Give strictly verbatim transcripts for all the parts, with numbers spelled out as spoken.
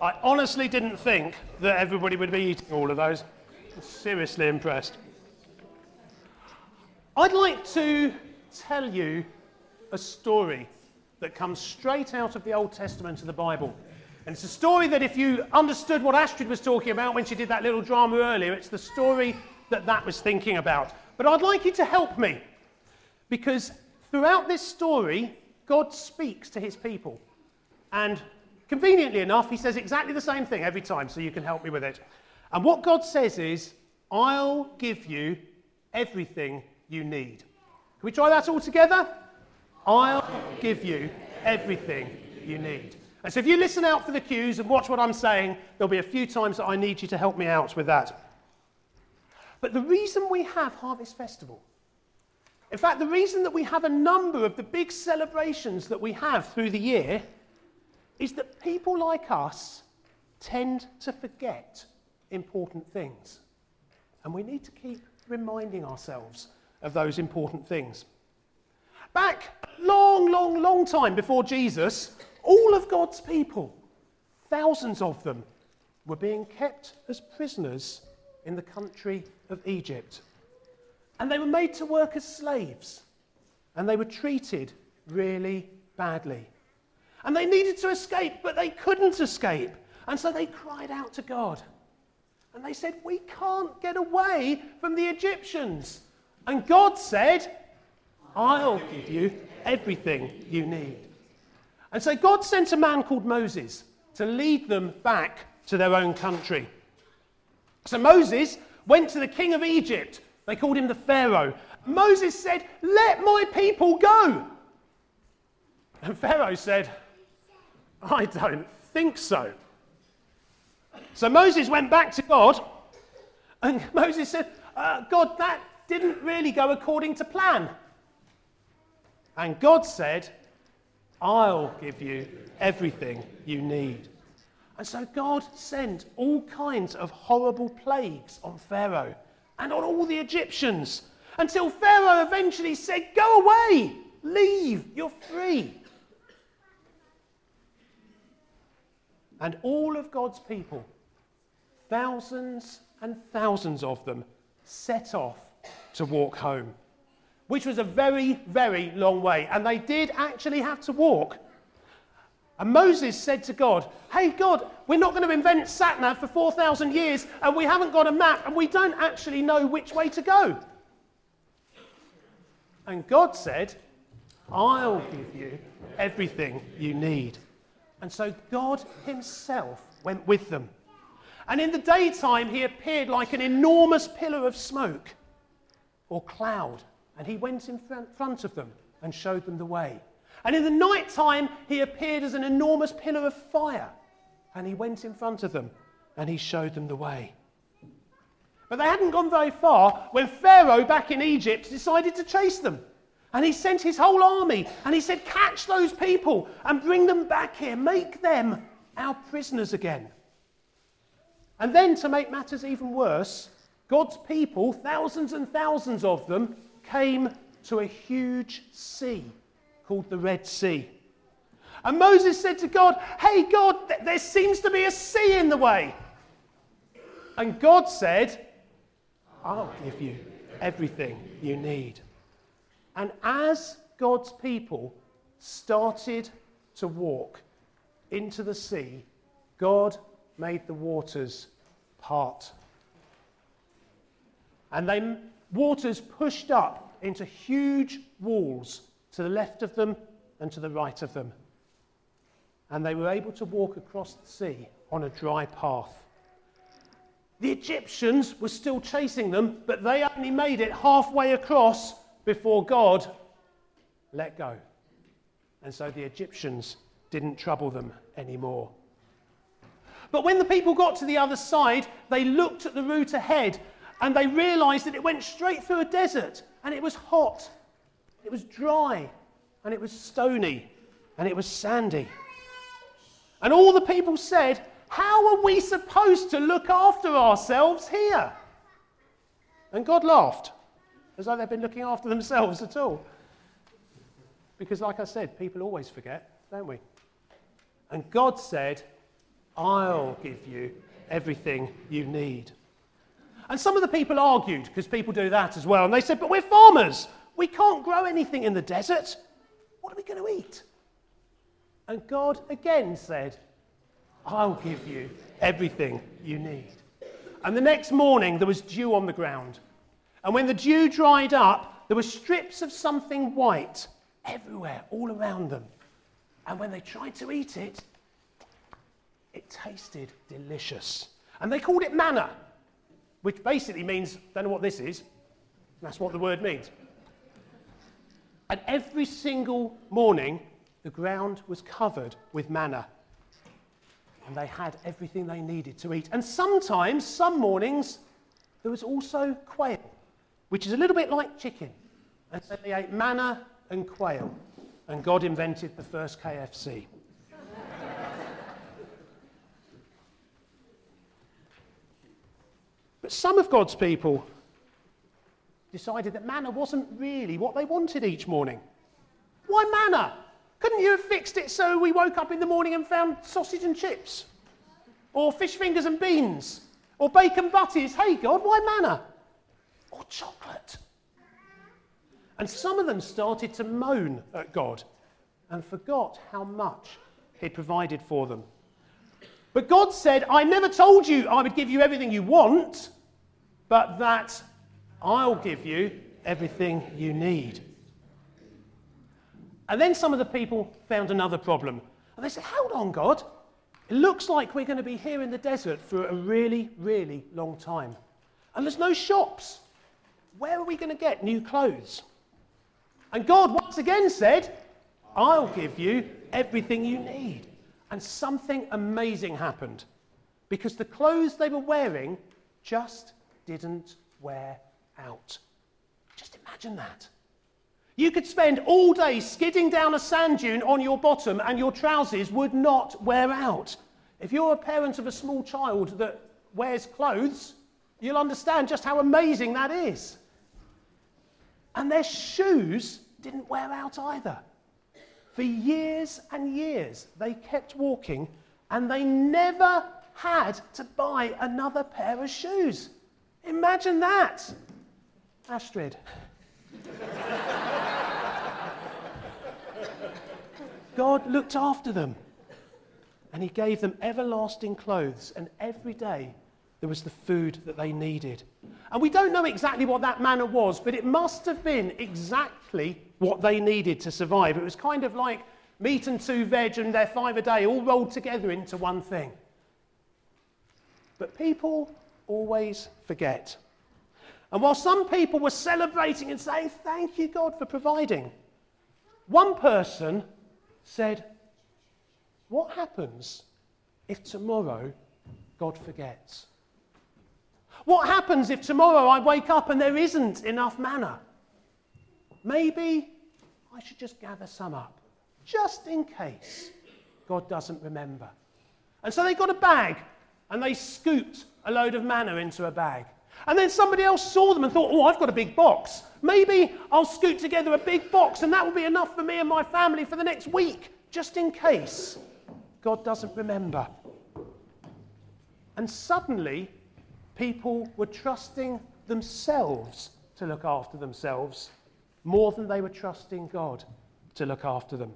I honestly didn't think that everybody would be eating all of those. I'm seriously impressed. I'd like to tell you a story that comes straight out of the Old Testament of the Bible. And it's a story that if you understood what Astrid was talking about when she did that little drama earlier, it's the story that that was thinking about. But I'd like you to help me, because throughout this story, God speaks to his people. And conveniently enough, he says exactly the same thing every time, so you can help me with it. And what God says is, I'll give you everything you need. Can we try that all together? I'll give you everything you need. And so if you listen out for the cues and watch what I'm saying, there'll be a few times that I need you to help me out with that. But the reason we have Harvest Festival, in fact, the reason that we have a number of the big celebrations that we have through the year, is that people like us tend to forget important things. And we need to keep reminding ourselves of those important things. Back long, long, long time before Jesus, all of God's people, thousands of them, were being kept as prisoners in the country of Egypt. And they were made to work as slaves. And they were treated really badly. And they needed to escape, but they couldn't escape. And so they cried out to God. And they said, we can't get away from the Egyptians. And God said, I'll give you everything you need. And so God sent a man called Moses to lead them back to their own country. So Moses went to the king of Egypt. They called him the Pharaoh. Moses said, let my people go. And Pharaoh said, I don't think so. So Moses went back to God, and Moses said, uh, God, that didn't really go according to plan. And God said, I'll give you everything you need. And so God sent all kinds of horrible plagues on Pharaoh and on all the Egyptians, until Pharaoh eventually said, go away, leave, you're free. And all of God's people, thousands and thousands of them, set off to walk home, which was a very, very long way. And they did actually have to walk. And Moses said to God, hey, God, we're not going to invent sat-nav for four thousand years, and we haven't got a map, and we don't actually know which way to go. And God said, I'll give you everything you need. And so God himself went with them. And in the daytime, he appeared like an enormous pillar of smoke or cloud. And he went in front of them and showed them the way. And in the night time, he appeared as an enormous pillar of fire. And he went in front of them and he showed them the way. But they hadn't gone very far when Pharaoh back in Egypt decided to chase them. And he sent his whole army and he said, catch those people and bring them back here. Make them our prisoners again. And then, to make matters even worse, God's people, thousands and thousands of them, came to a huge sea called the Red Sea. And Moses said to God, hey God, th- there seems to be a sea in the way. And God said, I'll give you everything you need. And as God's people started to walk into the sea, God made the waters part. And the waters pushed up into huge walls to the left of them and to the right of them. And they were able to walk across the sea on a dry path. The Egyptians were still chasing them, but they only made it halfway across before God let go. And so the Egyptians didn't trouble them anymore. But when the people got to the other side, they looked at the route ahead and they realized that it went straight through a desert, and it was hot, it was dry, and it was stony, and it was sandy. And all the people said, how are we supposed to look after ourselves here? And God laughed, as though they'd been looking after themselves at all. Because like I said, people always forget, don't we? And God said, I'll give you everything you need. And some of the people argued, because people do that as well, and they said, but we're farmers. We can't grow anything in the desert. What are we going to eat? And God again said, I'll give you everything you need. And the next morning there was dew on the ground. And when the dew dried up, there were strips of something white everywhere, all around them. And when they tried to eat it, it tasted delicious. And they called it manna, which basically means, don't know what this is. That's what the word means. And every single morning, the ground was covered with manna. And they had everything they needed to eat. And sometimes, some mornings, there was also quail, which is a little bit like chicken. And so they ate manna and quail. And God invented the first K F C. But some of God's people decided that manna wasn't really what they wanted each morning. Why manna? Couldn't you have fixed it so we woke up in the morning and found sausage and chips? Or fish fingers and beans? Or bacon butties? Hey God, why manna? Or chocolate? And some of them started to moan at God and forgot how much He'd provided for them. But God said, I never told you I would give you everything you want, but that I'll give you everything you need. And then some of the people found another problem. And they said, hold on, God. It looks like we're going to be here in the desert for a really, really long time. And there's no shops. Where are we going to get new clothes? And God once again said, I'll give you everything you need. And something amazing happened, because the clothes they were wearing just didn't wear out. Just imagine that. You could spend all day skidding down a sand dune on your bottom and your trousers would not wear out. If you're a parent of a small child that wears clothes, you'll understand just how amazing that is. And their shoes didn't wear out either. For years and years, they kept walking, and they never had to buy another pair of shoes. Imagine that. Astrid. God looked after them, and He gave them everlasting clothes, and every day there was the food that they needed. And we don't know exactly what that manna was, but it must have been exactly what they needed to survive. It was kind of like meat and two veg and their five a day all rolled together into one thing. But people always forget. And while some people were celebrating and saying, thank you, God, for providing, one person said, what happens if tomorrow God forgets? What happens if tomorrow I wake up and there isn't enough manna? Maybe I should just gather some up, just in case God doesn't remember. And so they got a bag, and they scooped a load of manna into a bag. And then somebody else saw them and thought, oh, I've got a big box. Maybe I'll scoop together a big box, and that will be enough for me and my family for the next week, just in case God doesn't remember. And suddenly, people were trusting themselves to look after themselves more than they were trusting God to look after them.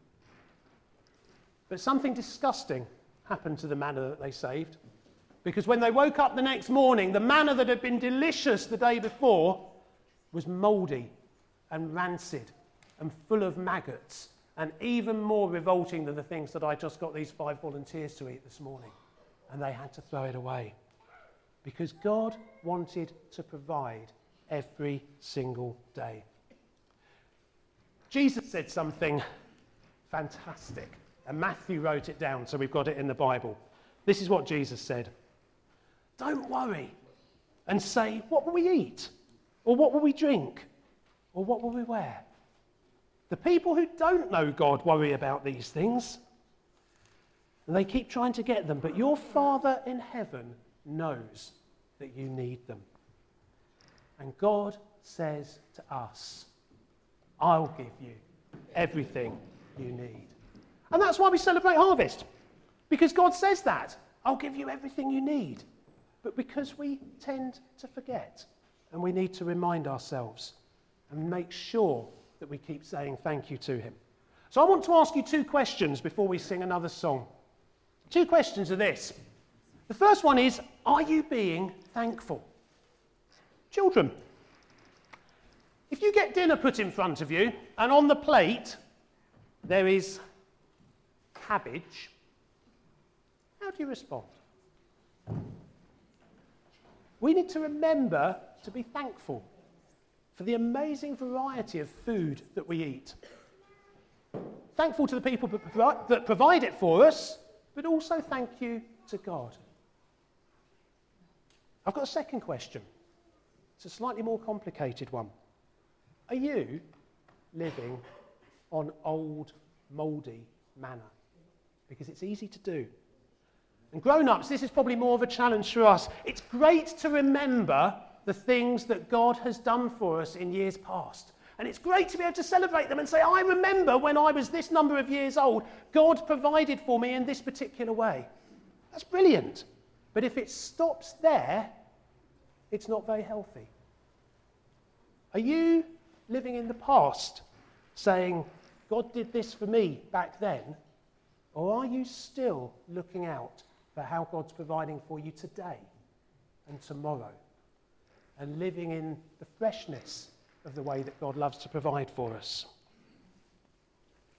But something disgusting happened to the manna that they saved, because when they woke up the next morning, the manna that had been delicious the day before was mouldy and rancid and full of maggots, and even more revolting than the things that I just got these five volunteers to eat this morning. And they had to throw it away, because God wanted to provide every single day. Jesus said something fantastic, and Matthew wrote it down, so we've got it in the Bible. This is what Jesus said. Don't worry and say, what will we eat? Or what will we drink? Or what will we wear? The people who don't know God worry about these things, and they keep trying to get them, but your Father in heaven knows that you need them. And God says to us, I'll give you everything you need. And that's why we celebrate harvest. Because God says that. I'll give you everything you need. But because we tend to forget, and we need to remind ourselves and make sure that we keep saying thank you to him. So I want to ask you two questions before we sing another song. Two questions are this. The first one is, are you being thankful? Children, if you get dinner put in front of you, and on the plate there is cabbage, how do you respond? We need to remember to be thankful for the amazing variety of food that we eat. Thankful to the people that provide it for us, but also thank you to God. I've got a second question. It's a slightly more complicated one. Are you living on old, mouldy manna? Because it's easy to do. And grown-ups, this is probably more of a challenge for us. It's great to remember the things that God has done for us in years past. And it's great to be able to celebrate them and say, I remember when I was this number of years old, God provided for me in this particular way. That's brilliant. But if it stops there, it's not very healthy. Are you living in the past saying, God did this for me back then? Or are you still looking out for how God's providing for you today and tomorrow? And living in the freshness of the way that God loves to provide for us?